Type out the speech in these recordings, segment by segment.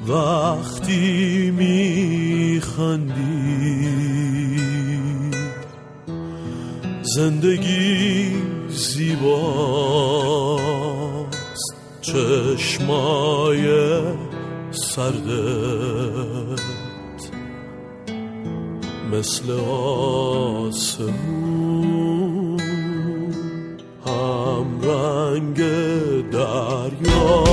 وقتی میخندی زندگی زیباست، چشمای سردت مثل آسمون هم رنگ دریا.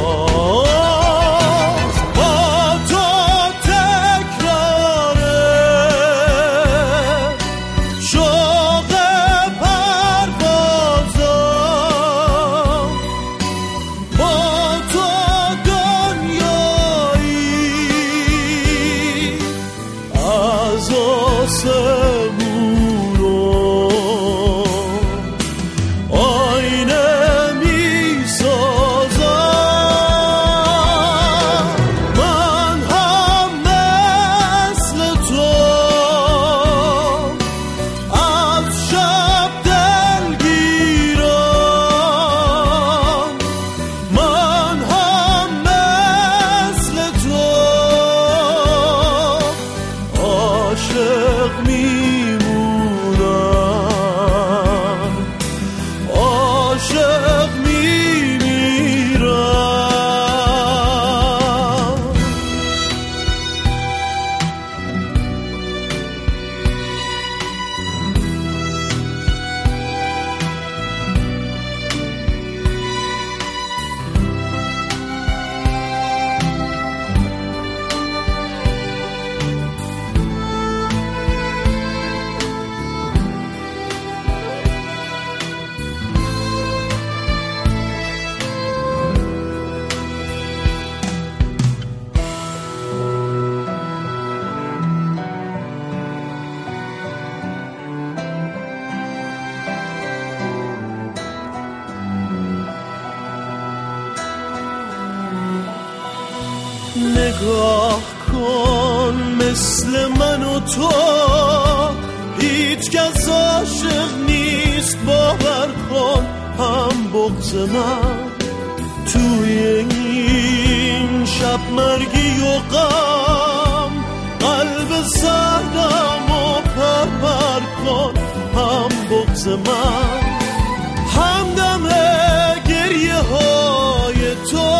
نگاه کن مثل من و تو هیچ کس عاشق نیست، باور کن هم بغض من توی این شب مرگی و غم قلب سردم و پرپر کن هم بغض من همدم گریه های تو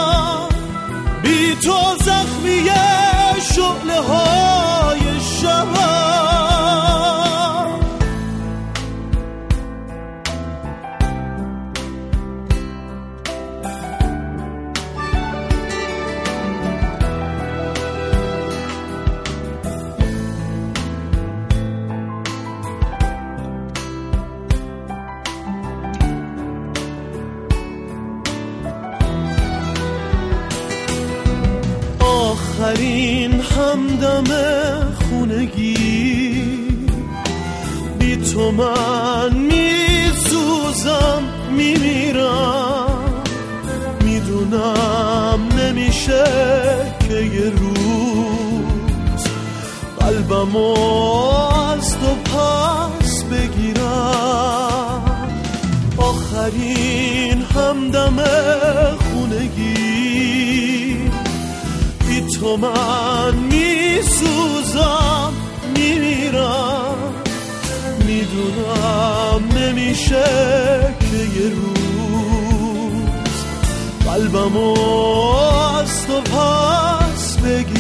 بی تو زخمی شعله های شبم آخرین همدم خونگی بی تو من میسوزم میمیرم، میدونم نمیشه که یه روز قلبمو از تو پس بگیرم. آخرین همدم خونگی تو من میسوزم میمیرم، میدونم نمیشه که یه روز قلبمو از تو پس بگیرم.